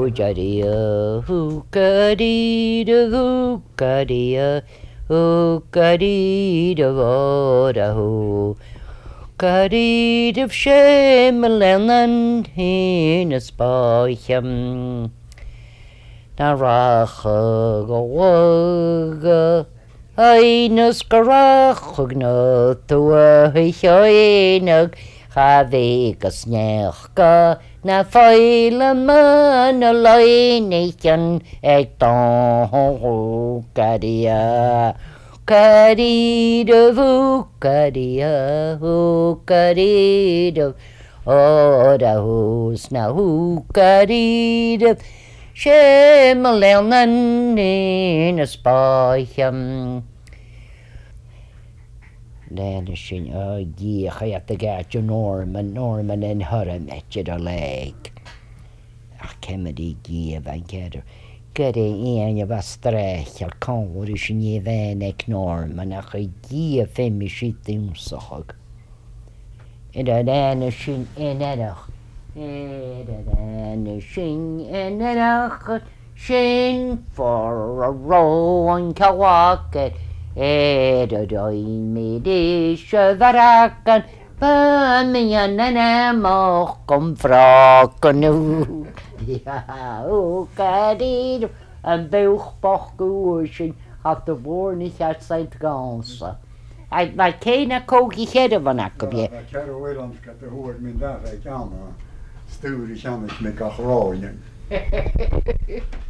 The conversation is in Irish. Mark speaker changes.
Speaker 1: Hookadia, hookadida, hookadia, hookadida, vodaho. Kadid of Shemelenan in a spyham. Naracha gowaga. Einus garachugna to a hichoinug. Havigas nechka. Na feilen man a loinichen. Ekton hokadia. Hookadida, hookadida, hookadida, oh, the hoos now hookadida, Shemalenan in a spyham. Then she, oh, yeah, I have to get you Norman and her met you the leg. I can't give and get her. Gyrru un y fastrech ar cawr ys yn ei fen ec norm yn ach ei gia ffem i si diwmsoch. Ydyn yn y sy'n yn edrych. Ydyn yn y sy'n yn edrych. Sy'n for a row yn cawaget. Ydyn mi disio faragan. Pan mi yn amoch gom ffrog yn nhw. Ja, hookadida. En buigboch goeien had de boer niet uit zijn ganse. Hij keine kookje gedde van akkerbje.
Speaker 2: Ja, ik heb wel eens gehoord met dat ik aan stuur ik aan met elkaar gooien.